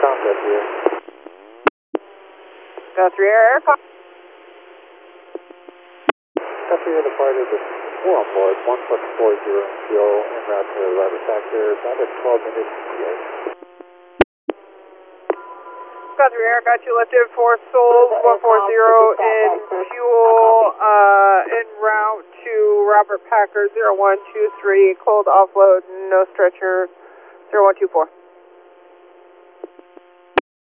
Got 3 air. Got 3 air, Got 3 air departed with 4 on board, 1.40 fuel, en route to Robert Packer, about a 12 minutes ETA. Got 3 air, got you lifted, 4 souls, 140 in fuel, en route to Robert Packer, 0123, cold offload, no stretcher, 0124.